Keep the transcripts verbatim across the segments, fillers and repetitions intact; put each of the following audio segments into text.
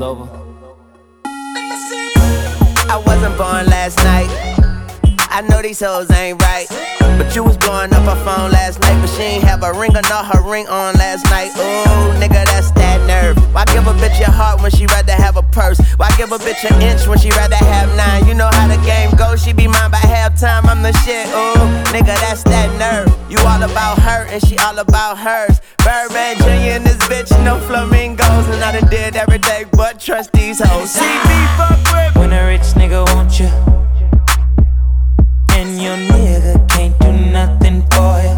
over. I wasn't born last night. I know these hoes ain't right, but you was blowing up her phone last night, but she ain't have a ring or not her ring on last night. Ooh, nigga, that's that nerve. Why give a bitch your heart when she rather have a purse? Why give a bitch an inch when she rather have nine? You know how the game goes, she be mine by halftime, I'm the shit. Ooh, nigga, that's that nerve. You all about her and she all about hers. Birdman Junior in this bitch, no flamingos, and I done did everything but trust these hoes. See me fuck with when a rich nigga want you, and your nigga can't do nothing for you.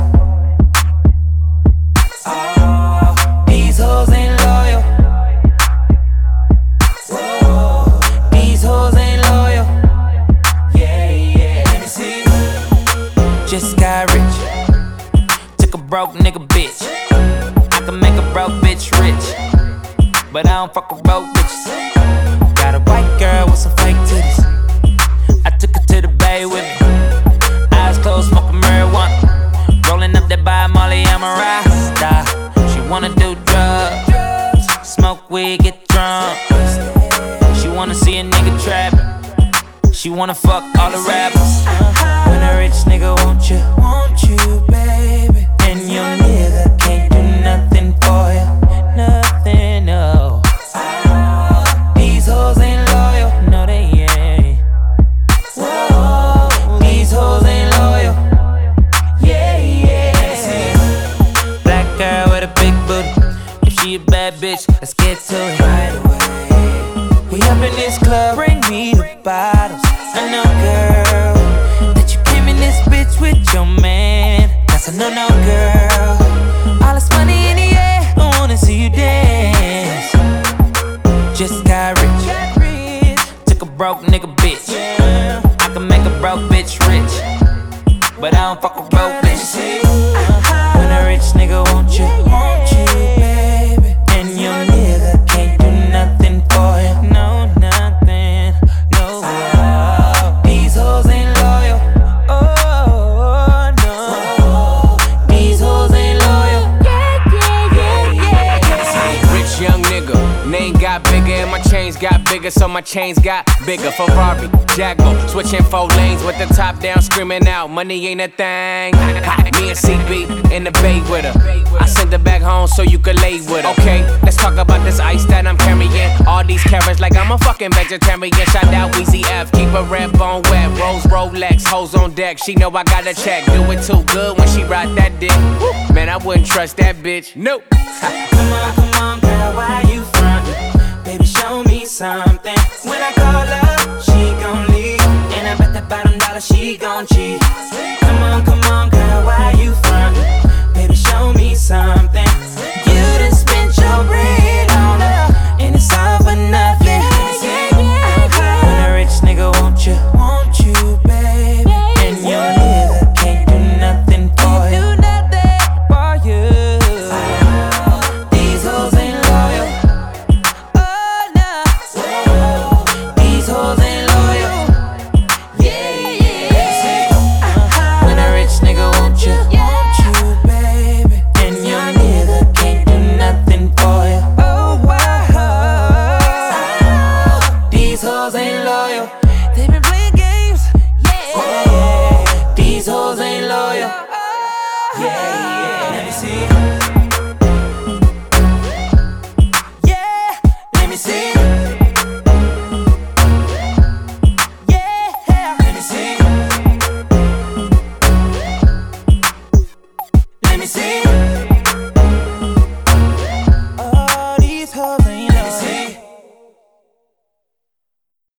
Oh, these hoes ain't loyal. Whoa, these hoes ain't loyal. Yeah, yeah, let me see. Just got rich, took a broke nigga bitch. I can make a broke bitch rich, but I don't fuck with broke bitches. Got a white girl with some fake titties, I took her to the bay with me. Eyes closed, smoking marijuana, rolling up that by Molly, I'm a rasta. She wanna do drugs, smoke weed, get drunk. She wanna see a nigga trap, she wanna fuck all the rappers. When a rich nigga want you, want you, baby, and your nigga can't do nothing for you, nothing, no. These hoes ain't loyal, no they ain't. Whoa, these hoes ain't loyal. Yeah, yeah. Black girl with a big booty, if she a bad bitch, let's get to it right away. We up in this club, bring me the bottles. I know, girl, that you came in this bitch with your man. That's a no-no, girl. All this money in the air, I wanna see you dance. Just got rich, took a broke nigga bitch. I can make a broke bitch rich, but I don't fuck with broke bitches. When a rich nigga want you, want you, baby, and your nigga can't do nothing for you, no, nothing, no. These hoes ain't loyal, oh, no. These hoes ain't loyal, yeah, yeah, yeah, yeah, yeah. Rich young nigga, name got bigger and my chains got bigger, so my chains got bigger. Ferrari, Jaguar, switching four lanes with the top down, screaming out, money ain't a thing. Me and C B in the bay with her, I sent her back home so you could lay with her. Okay, let's talk about this ice that I'm carrying. All these carrots like I'm a fucking vegetarian. Shout out Weezy F, keep a red bone wet. Rose Rolex, hoes on deck, she know I got a check. Do it too good when she ride that dick. Man, I wouldn't trust that bitch, nope. Come on, come on, girl, why you frontin'? Baby, show me something. When I call her, she gon' leave, and I bet that bottom dollar she gon' cheat.